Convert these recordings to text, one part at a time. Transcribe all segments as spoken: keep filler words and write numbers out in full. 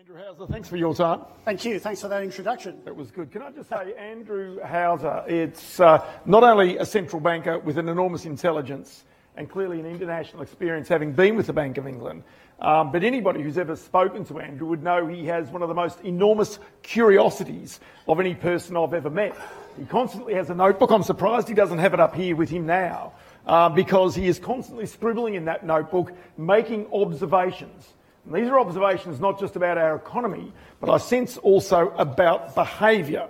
Andrew Hauser, thanks for your time. Thank you. Thanks for that introduction. That was good. Can I just say, Andrew Hauser, it's uh, not only a central banker with an enormous intelligence and clearly an international experience, having been with the Bank of England, um, but anybody who's ever spoken to Andrew would know he has one of the most enormous curiosities of any person I've ever met. He constantly has a notebook. I'm surprised he doesn't have it up here with him now, uh, because he is constantly scribbling in that notebook, making observations. And these are observations not just about our economy, but I sense also about behaviour.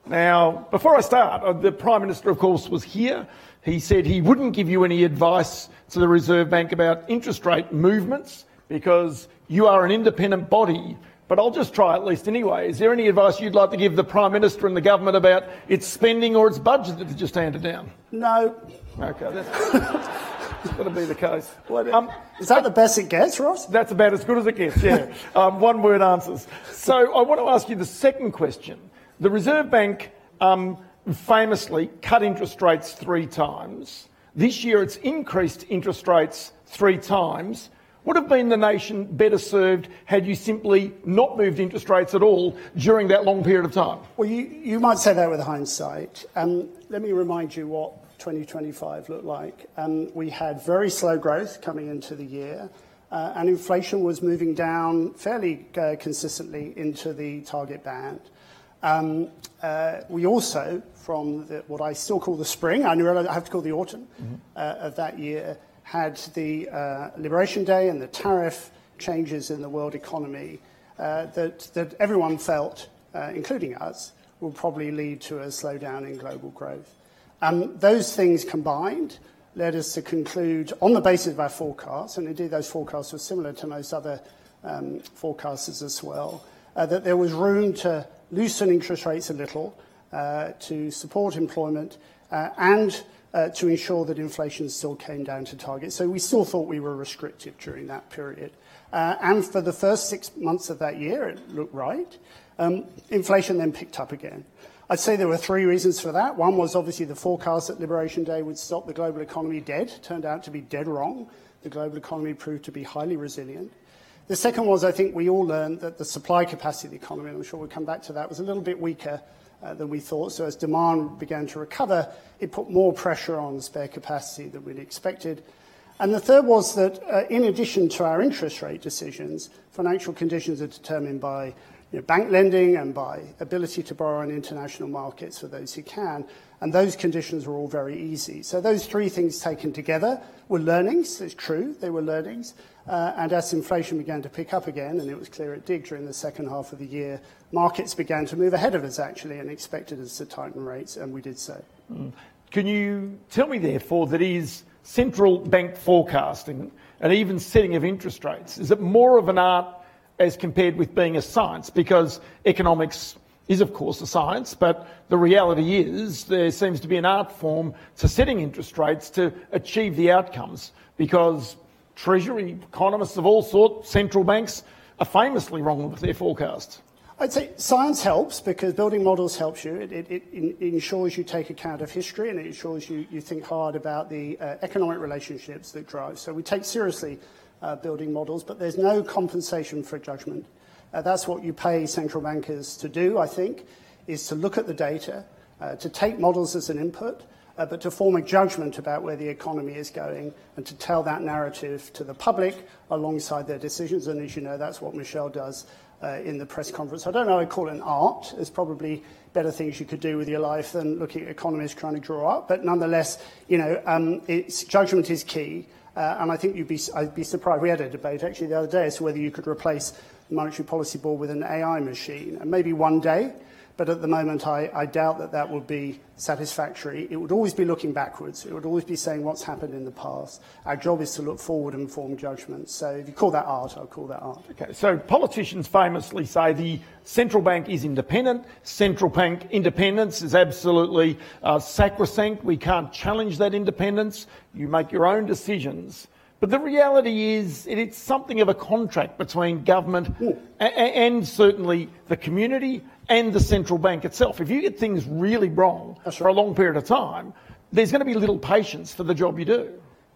Now, before I start, the Prime Minister, of course, was here. He said he wouldn't give you any advice to the Reserve Bank about interest rate movements because you are an independent body. But I'll just try at least anyway. Is there any advice you'd like to give the Prime Minister and the government about its spending or its budget that they just handed down? No. Okay, that's... It's got to be the case. Um, Is that the best it gets, Ross? That's about as good as it gets, yeah. um, one word answers. So I want to ask you the second question. The Reserve Bank um, famously cut interest rates three times. This year it's increased interest rates three times. Would have been the nation better served had you simply not moved interest rates at all during that long period of time? Well, you, you might say that with hindsight. Um, let me remind you what twenty twenty-five looked like. Um, we had very slow growth coming into the year, uh, and inflation was moving down fairly uh, consistently into the target band. Um, uh, we also, from the, what I still call the spring, I realize I have to call the autumn mm-hmm. uh, of that year, had the uh, Liberation Day and the tariff changes in the world economy uh, that, that everyone felt, uh, including us, will probably lead to a slowdown in global growth. Um, those things combined led us to conclude, on the basis of our forecasts, and indeed those forecasts were similar to most other um, forecasters as well, uh, that there was room to loosen interest rates a little, uh, to support employment, uh, and uh, to ensure that inflation still came down to target. So we still thought we were restrictive during that period. Uh, and for the first six months of that year, it looked right. Um, inflation then picked up again. I'd say there were three reasons for that. One was obviously the forecast that Liberation Day would stop the global economy dead. Turned out to be dead wrong. The global economy proved to be highly resilient. The second was, I think we all learned that the supply capacity of the economy, and I'm sure we'll come back to that, was a little bit weaker uh, than we thought. So as demand began to recover, it put more pressure on spare capacity than we'd expected. And the third was that uh, in addition to our interest rate decisions, financial conditions are determined by You know, bank lending and by ability to borrow in international markets for those who can. And those conditions were all very easy. So those three things taken together were learnings. It's true, they were learnings. Uh, and as inflation began to pick up again, and it was clear it did during the second half of the year, markets began to move ahead of us, actually, and expected us to tighten rates, and we did so. Mm. Can you tell me, therefore, that is central bank forecasting and even setting of interest rates, is it more of an art as compared with being a science? Because economics is, of course, a science, but the reality is there seems to be an art form to setting interest rates to achieve the outcomes, because Treasury economists of all sorts, central banks, are famously wrong with their forecasts. I'd say science helps because building models helps you. It, it, it ensures you take account of history, and it ensures you, you think hard about the uh, economic relationships that drive. So we take seriously Uh, building models, but there's no compensation for judgment. Uh, that's what you pay central bankers to do, I think, is to look at the data, uh, to take models as an input, uh, but to form a judgment about where the economy is going and to tell that narrative to the public alongside their decisions. And as you know, that's what Michelle does uh, in the press conference. I don't know, I'd call it an art. There's probably better things you could do with your life than looking at economists trying to draw up. But nonetheless, you know, um, it's, judgment is key. Uh, and I think you'd be, I'd be surprised. We had a debate actually the other day as to whether you could replace the Monetary Policy Board with an A I machine. And maybe one day, but at the moment I, I doubt that that would be satisfactory. It would always be looking backwards. It would always be saying what's happened in the past. Our job is to look forward and form judgments. So if you call that art, I'll call that art. Okay, so politicians famously say the central bank is independent. Central bank independence is absolutely uh, sacrosanct. We can't challenge that independence. You make your own decisions. But the reality is it's something of a contract between government and, and certainly the community and the central bank itself. If you get things really wrong That's for right. a long period of time, there's going to be little patience for the job you do.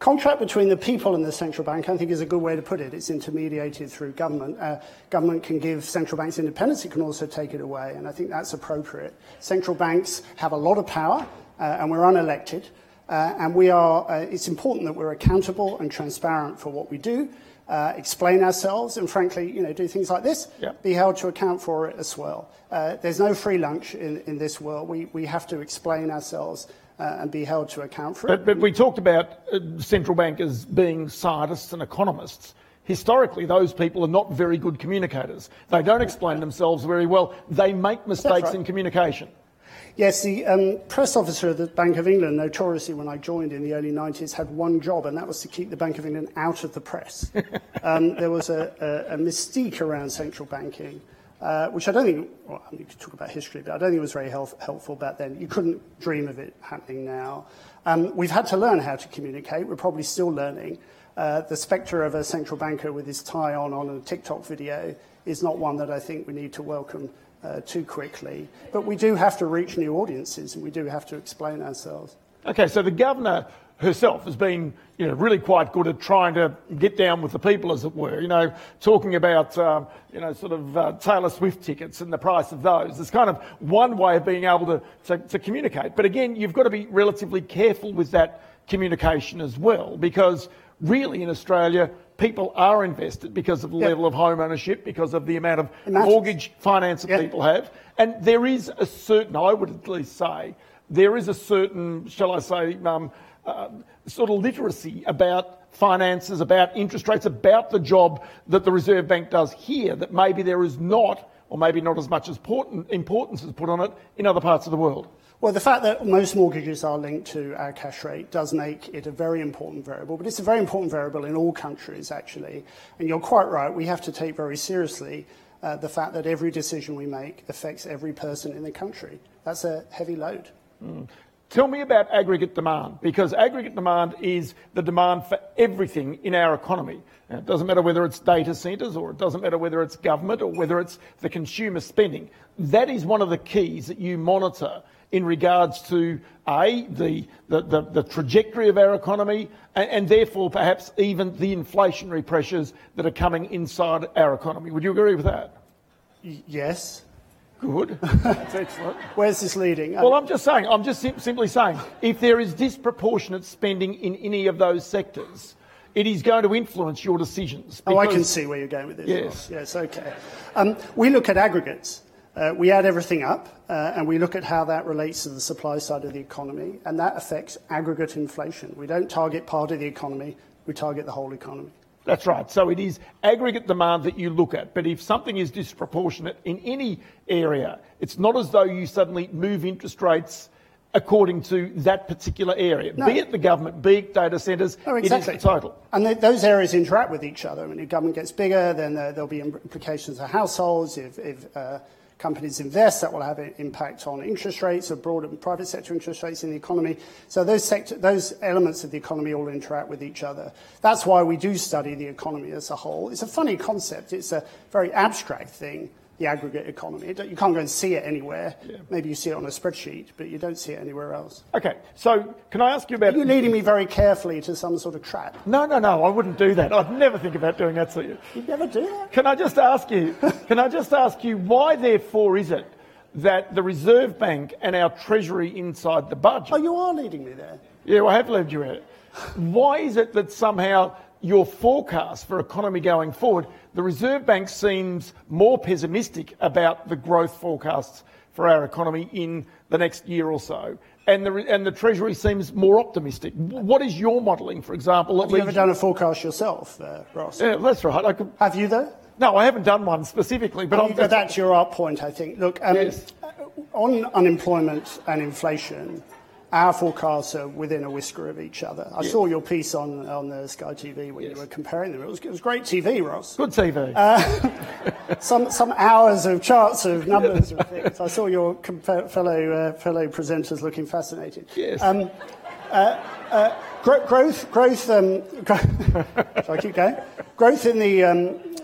Contract between the people and the central bank, I think, is a good way to put it. It's intermediated through government. Uh, government can give central banks independence. It can also take it away, and I think that's appropriate. Central banks have a lot of power, uh, and we're unelected, uh, and we are. Uh, it's important that we're accountable and transparent for what we do, uh, explain ourselves, and frankly, you know, do things like this. Yep. Be held to account for it as well. Uh, there's no free lunch in, in this world. We we have to explain ourselves. Uh, and be held to account for it. But, but we talked about uh, central bankers being scientists and economists. Historically, those people are not very good communicators. They don't explain themselves very well. They make mistakes right. in communication. Yes, the um, press officer of the Bank of England, notoriously when I joined in the early nineties, had one job, and that was to keep the Bank of England out of the press. um, there was a, a, a mystique around central banking. Uh, which I don't think, well, I need to talk about history, but I don't think it was very help, helpful back then. You couldn't dream of it happening now. Um, we've had to learn how to communicate. We're probably still learning. Uh, the spectre of a central banker with his tie on on a TikTok video is not one that I think we need to welcome uh, too quickly. But we do have to reach new audiences, and we do have to explain ourselves. Okay, so the governor herself has been, you know, really quite good at trying to get down with the people, as it were. You know, talking about, um, you know, sort of uh, Taylor Swift tickets and the price of those. It's kind of one way of being able to, to, to communicate. But again, you've got to be relatively careful with that communication as well, because really in Australia, people are invested because of the yep. level of home ownership, because of the amount of Imagine. mortgage finance that yep. people have. And there is a certain, I would at least say, there is a certain, shall I say, um, Uh, sort of literacy about finances, about interest rates, about the job that the Reserve Bank does here that maybe there is not, or maybe not as much as important, importance is put on it in other parts of the world. Well, the fact that most mortgages are linked to our cash rate does make it a very important variable, but it's a very important variable in all countries, actually. And you're quite right, we have to take very seriously uh, the fact that every decision we make affects every person in the country. That's a heavy load. Mm. Tell me about aggregate demand, because aggregate demand is the demand for everything in our economy. Now, it doesn't matter whether it's data centres, or it doesn't matter whether it's government, or whether it's the consumer spending. That is one of the keys that you monitor in regards to, A, the, the, the, the trajectory of our economy, and, and therefore perhaps even the inflationary pressures that are coming inside our economy. Would you agree with that? Y- yes. Good. That's excellent. Where's this leading? Well, I'm just saying, I'm just sim- simply saying, if there is disproportionate spending in any of those sectors, it is going to influence your decisions. Oh, I can see where you're going with this. Yes. Ross. Yes, okay. Um, we look at aggregates. Uh, we add everything up, uh, and we look at how that relates to the supply side of the economy, and that affects aggregate inflation. We don't target part of the economy, we target the whole economy. That's right. So it is aggregate demand that you look at. But if something is disproportionate in any area, it's not as though you suddenly move interest rates according to that particular area. No. Be it the government, be it data centres, oh, exactly. It is the total. And th- those areas interact with each other. When the government gets bigger, then uh, there'll be implications for households. If, if uh, companies invest, that will have an impact on interest rates, or broader private sector interest rates in the economy. So those sector, those elements of the economy all interact with each other. That's why we do study the economy as a whole. It's a funny concept. It's a very abstract thing, the aggregate economy. You can't go and see it anywhere. Yeah. Maybe you see it on a spreadsheet, but you don't see it anywhere else. Okay, so can I ask you about... Are you leading me very carefully to some sort of trap? No, no, no, I wouldn't do that. I'd never think about doing that to you. You'd never do that? Can I just ask you, can I just ask you, why therefore is it that the Reserve Bank and our Treasury inside the budget... Oh, you are leading me there. Yeah, well, I have led you out. Why is it that somehow your forecast for economy going forward, the Reserve Bank seems more pessimistic about the growth forecasts for our economy in the next year or so, and the and the Treasury seems more optimistic? What is your modelling, for example? Have you ever done a forecast yourself, uh, Ross? Yeah, that's right. I could... Have you, though? No, I haven't done one specifically, but... I'm, that's your art point, I think. Look, um, yes. on unemployment and inflation, our forecasts are within a whisker of each other. I yes. saw your piece on on the Sky T V when yes. you were comparing them. It was, it was great T V, Ross. Good T V. Uh, some some hours of charts of numbers and things. I saw your compa- fellow uh, fellow presenters looking fascinated. Yes. Um, uh, uh, gro- growth growth. Um, gro- Shall I keep going? Growth in the um,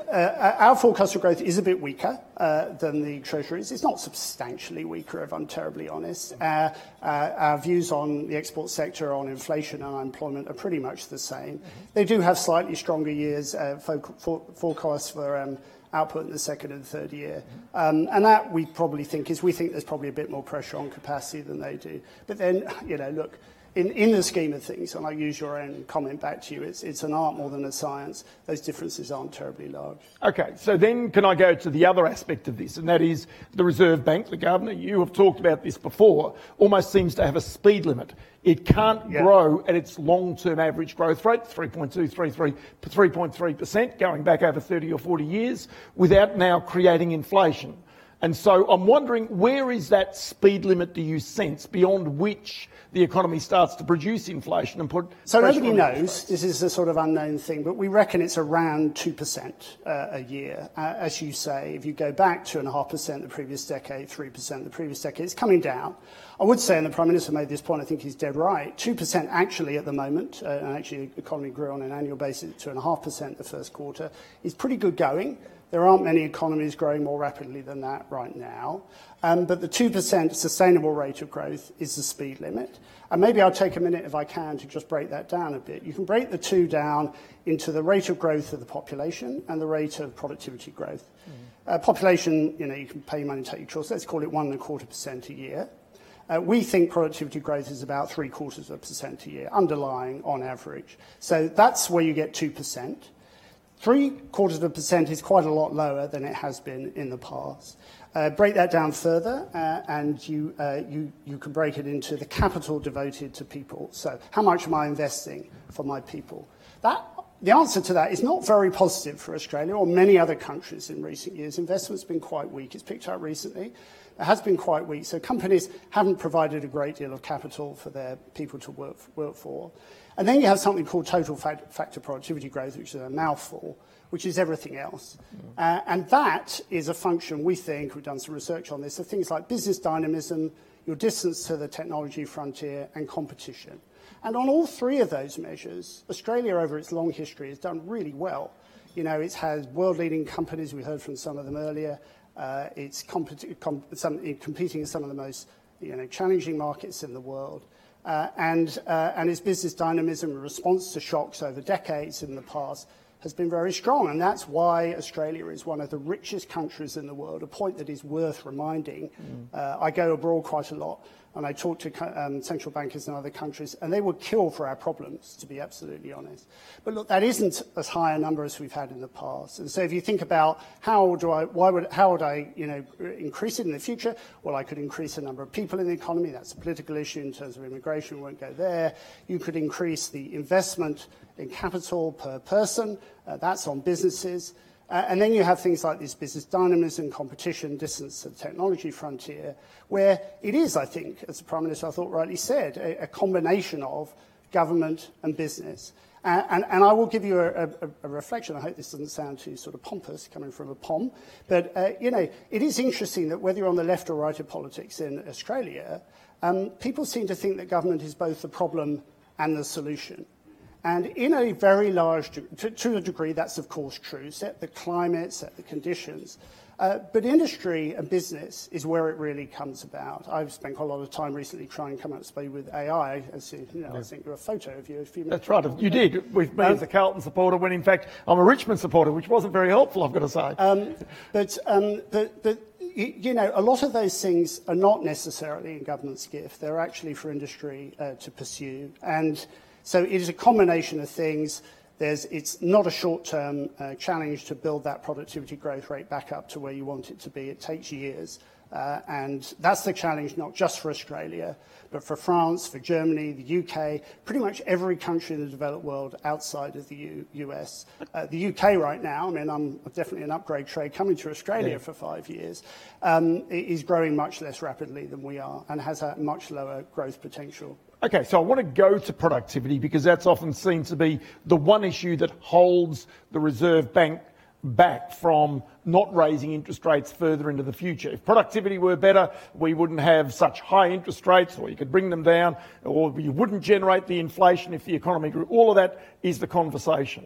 uh, our forecast for growth is a bit weaker uh, than the Treasury's. It's not substantially weaker, if I'm terribly honest. Uh, uh, our views on the export sector, on inflation and unemployment are pretty much the same. Mm-hmm. They do have slightly stronger years, uh, for, for, forecasts for um, output in the second and third year. Um, and that we probably think is, we think there's probably a bit more pressure on capacity than they do. But then, you know, look, In, in the scheme of things, and I use your own comment back to you, it's, it's an art more than a science. Those differences aren't terribly large. Okay, so then can I go to the other aspect of this, and that is the Reserve Bank. The Governor, you have talked about this before, almost seems to have a speed limit. It can't yeah. grow at its long-term average growth rate, three point two, three point three percent, going back over thirty or forty years, without now creating inflation. And so I'm wondering, where is that speed limit, do you sense, beyond which the economy starts to produce inflation and put... So nobody knows. This is a sort of unknown thing, but we reckon it's around two percent uh, a year. Uh, as you say, if you go back two point five percent the previous decade, three percent the previous decade, it's coming down. I would say, and the Prime Minister made this point, I think he's dead right, two percent actually at the moment, uh, and actually the economy grew on an annual basis at two point five percent the first quarter, is pretty good going. There aren't many economies growing more rapidly than that right now. Um, but the two percent sustainable rate of growth is the speed limit. And maybe I'll take a minute, if I can, to just break that down a bit. You can break the two down into the rate of growth of the population and the rate of productivity growth. Mm. Uh, population, you know, you can pay your money, take your choice. Let's call it one and a quarter percent a year. Uh, we think productivity growth is about three quarters of a percent a year, underlying on average. So that's where you get two percent. Three quarters of a percent is quite a lot lower than it has been in the past. Uh, break that down further, uh, and you, uh, you, you can break it into the capital devoted to people. So how much am I investing for my people? That, the answer to that is not very positive for Australia or many other countries in recent years. Investment's been quite weak. It's picked up recently. It has been quite weak. So companies haven't provided a great deal of capital for their people to work, work for. And then you have something called total factor productivity growth, which is a mouthful, which is everything else. Mm. Uh, and that is a function, we think, we've done some research on this, of things like business dynamism, your distance to the technology frontier, and competition. And on all three of those measures, Australia, over its long history, has done really well. You know, it has world-leading companies, we heard from some of them earlier. Uh, it's competi- com- some, competing in some of the most you know, challenging markets in the world. Uh, and, uh, and its business dynamism and response to shocks over decades in the past has been very strong. And that's why Australia is one of the richest countries in the world, a point that is worth reminding. Mm. Uh, I go abroad quite a lot, and I talk to um, central bankers in other countries, and they would kill for our problems, to be absolutely honest. But look, that isn't as high a number as we've had in the past. And so if you think about how do I, why would, how would I, you know, increase it in the future? Well, I could increase the number of people in the economy. That's a political issue in terms of immigration. We won't go there. You could increase the investment in capital per person. Uh, that's on businesses. Uh, and then you have things like this business dynamism, competition, distance to the technology frontier, where it is, I think, as the Prime Minister I thought rightly said, a, a combination of government and business. Uh, and, and I will give you a, a, a reflection. I hope this doesn't sound too sort of pompous, coming from a P O M. But, uh, you know, it is interesting that whether you're on the left or right of politics in Australia, um, people seem to think that government is both the problem and the solution. And in a very large, to, to a degree, that's of course true. Set the climate, set the conditions. Uh, but industry and business is where it really comes about. I've spent quite a lot of time recently trying to come up to speed with A I. As you, you know, yeah. I sent you a photo of you a few minutes That's right, ago. You did. With me um, as a Carlton supporter, when in fact I'm a Richmond supporter, which wasn't very helpful, I've got to say. Um, but, um, but, but you know, a lot of those things are not necessarily in government's gift. They're actually for industry uh, to pursue. And so it is a combination of things. There's, it's not a short-term uh, challenge to build that productivity growth rate back up to where you want it to be. It takes years. Uh, and that's the challenge not just for Australia, but for France, for Germany, the U K, pretty much every country in the developed world outside of the U- US. Uh, the U K right now, I mean, I'm definitely an upgrade trade coming to Australia yeah. for five years, um, is growing much less rapidly than we are and has a much lower growth potential. Okay, so I want to go to productivity because that's often seen to be the one issue that holds the Reserve Bank back from not raising interest rates further into the future. If productivity were better, we wouldn't have such high interest rates, or you could bring them down, or you wouldn't generate the inflation if the economy grew. All of that is the conversation.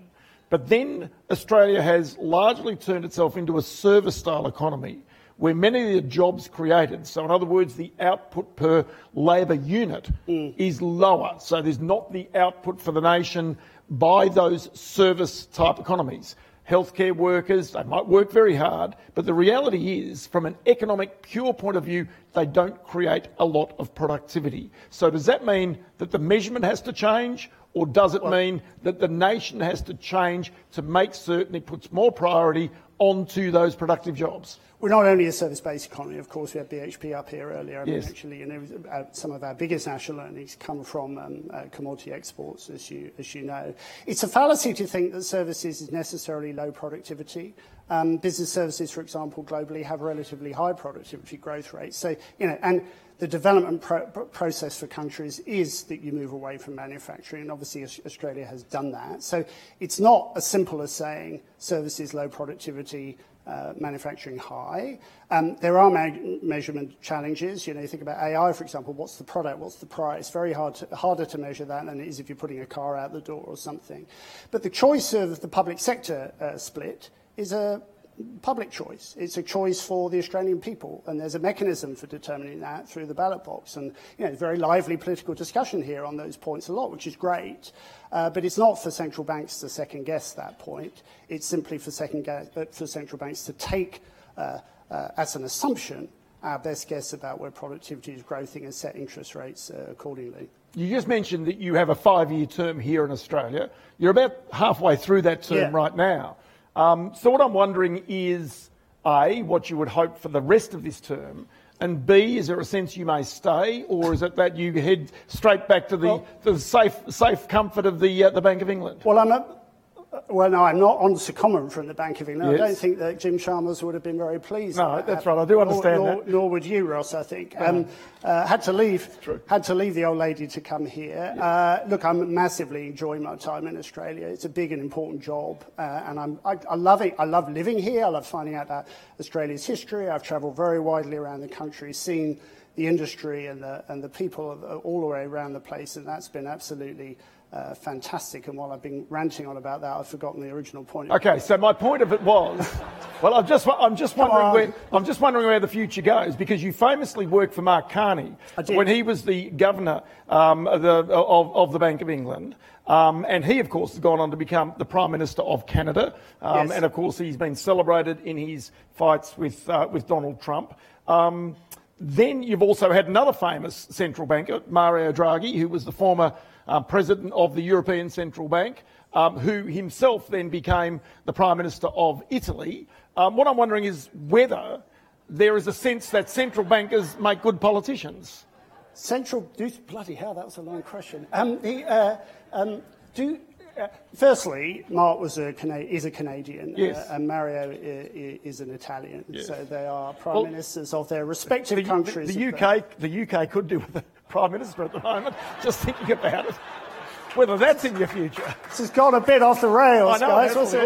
But then Australia has largely turned itself into a service-style economy where many of the jobs created, so in other words, the output per labour unit mm. is lower. So there's not the output for the nation by those service-type economies. Healthcare workers, they might work very hard, but the reality is, from an economic pure point of view, they don't create a lot of productivity. So does that mean that the measurement has to change, or does it well, mean that the nation has to change to make certain it puts more priority onto those productive jobs? We're not only a service-based economy, of course. We had B H P up here earlier. I mean, yes. actually, you know, uh, some of our biggest national earnings come from um, uh, commodity exports, as you as you know. It's a fallacy to think that services is necessarily low productivity. Um, business services, for example, globally have relatively high productivity growth rates. So, you know, and the development pro- process for countries is that you move away from manufacturing, and obviously Australia has done that. So it's not as simple as saying services low productivity, Uh, manufacturing high. Um, there are me- measurement challenges. You know, you think about A I, for example. What's the product? What's the price? Very hard, to, harder to measure that than it is if you're putting a car out the door or something. But the choice of the public sector uh, split is a public choice. It's a choice for the Australian people, and there's a mechanism for determining that through the ballot box. And you know, very lively political discussion here on those points a lot, which is great. Uh, but it's not for central banks to second guess that point. It's simply for second guess, for central banks to take uh, uh, as an assumption our best guess about where productivity is growing and set interest rates uh, accordingly. You just mentioned that you have a five-year term here in Australia. You're about halfway through that term yeah. right now. Um, so what I'm wondering is, A, what you would hope for the rest of this term, and B, is there a sense you may stay, or is it that you head straight back to the, well, the safe safe comfort of the uh, the Bank of England? Well, I'm a, well, no, I'm not on secondment from the Bank of England. Yes. I don't think that Jim Chalmers would have been very pleased. No, with that's that. right. I do understand nor, that. Nor, nor would you, Ross. I think um, uh, had to leave. True. Had to leave the old lady to come here. Yes. Uh, look, I'm massively enjoying my time in Australia. It's a big and important job, uh, and I'm I, I love it. I love living here. I love finding out about Australia's history. I've travelled very widely around the country, seen the industry and the and the people all the way around the place, and that's been absolutely uh, fantastic. And while I've been ranting on about that, I've forgotten the original point. Okay, so my point of it was, well, I'm just I'm just wondering where I'm just wondering where the future goes, because you famously worked for Mark Carney when he was the governor um, of, the, of, of the Bank of England. Um, and he, of course, has gone on to become the Prime Minister of Canada. Um, yes. And, of course, he's been celebrated in his fights with uh, with Donald Trump. Um, Then you've also had another famous central banker, Mario Draghi, who was the former uh, president of the European Central Bank, um, who himself then became the Prime Minister of Italy. Um, what I'm wondering is whether there is a sense that central bankers make good politicians. Central, do, bloody hell, that was a long question. Um, the, uh, um, do, uh, firstly, Mark was a Cana- is a Canadian, yes. uh, and Mario is, is an Italian. Yes. So they are prime well, ministers of their respective the, countries. The, the U K, the U K could do with a Prime Minister at the moment. Just thinking about it, whether that's in your future. This has gone a bit off the rails, I know, guys. Was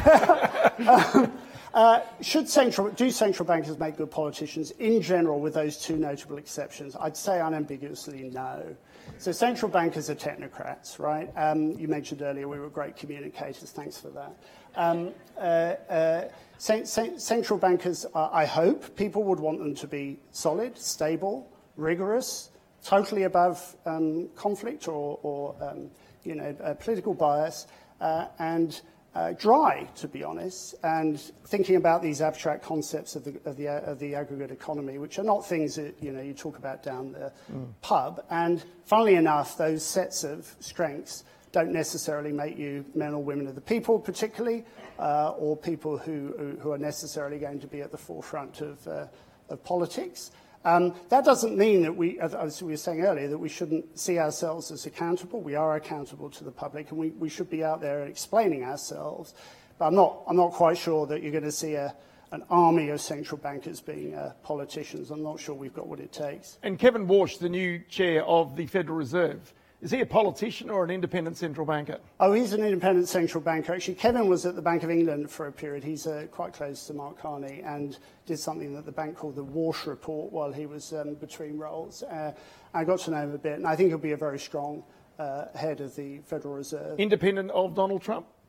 it? um, Uh, should central, do central bankers make good politicians? In general, with those two notable exceptions, I'd say unambiguously no. So central bankers are technocrats, right? Um, you mentioned earlier we were great communicators. Thanks for that. Um, uh, uh, cent- cent- central bankers, uh, I hope, people would want them to be solid, stable, rigorous, totally above um, conflict or, or um, you know, uh, political bias, uh, and Uh, dry, to be honest, and thinking about these abstract concepts of the, of the, uh, of the aggregate economy, which are not things that you know you talk about down the mm. pub. And funnily enough, those sets of strengths don't necessarily make you men or women of the people, particularly, uh, or people who, who are necessarily going to be at the forefront of, uh, of politics. Um, that doesn't mean that we, as we were saying earlier, that we shouldn't see ourselves as accountable. We are accountable to the public, and we, we should be out there explaining ourselves. But I'm not, I'm not quite sure that you're going to see a, an army of central bankers being uh, politicians. I'm not sure we've got what it takes. And Kevin Warsh, the new chair of the Federal Reserve, is he a politician or an independent central banker? Oh, he's an independent central banker. Actually, Kevin was at the Bank of England for a period. He's uh, quite close to Mark Carney and did something that the bank called the Warsh Report while he was um, between roles. Uh, I got to know him a bit, and I think he'll be a very strong uh, head of the Federal Reserve. Independent of Donald Trump?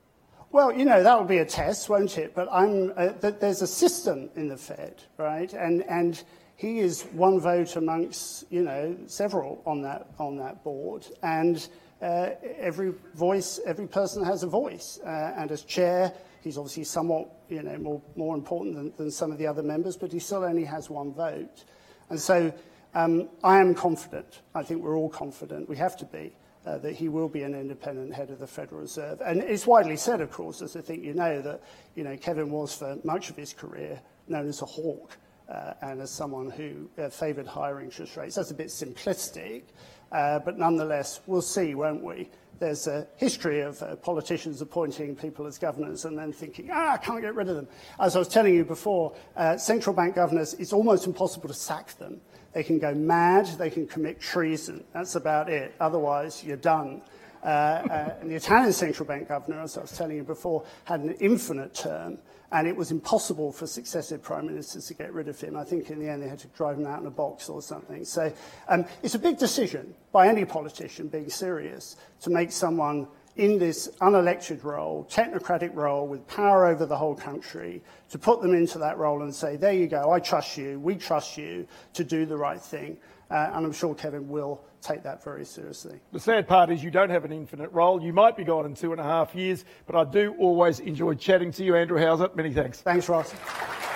Well, you know, that'll be a test, won't it? But I'm, uh, th- there's a system in the Fed, right? And and he is one vote amongst, you know, several on that on that board. And uh, every voice, every person has a voice. Uh, and as chair, he's obviously somewhat, you know, more more important than, than some of the other members, but he still only has one vote. And so um, I am confident. I think we're all confident. We have to be. Uh, that he will be an independent head of the Federal Reserve. And it's widely said, of course, as I think you know, that you know Kevin was for much of his career known as a hawk uh, and as someone who uh, favoured higher interest rates. That's a bit simplistic, uh, but nonetheless, we'll see, won't we? There's a history of uh, politicians appointing people as governors and then thinking, ah, I can't get rid of them. As I was telling you before, uh, central bank governors, it's almost impossible to sack them. They can go mad, they can commit treason. That's about it. Otherwise, you're done. Uh, uh, and the Italian central bank governor, as I was telling you before, had an infinite term, and it was impossible for successive prime ministers to get rid of him. I think in the end they had to drive him out in a box or something. So um, it's a big decision by any politician being serious to make someone in this unelected role, technocratic role with power over the whole country, to put them into that role and say, there you go, I trust you, we trust you to do the right thing. Uh, and I'm sure Kevin will take that very seriously. The sad part is you don't have an infinite role. You might be gone in two and a half years, but I do always enjoy chatting to you, Andrew Hauser. Many thanks. Thanks, Ross.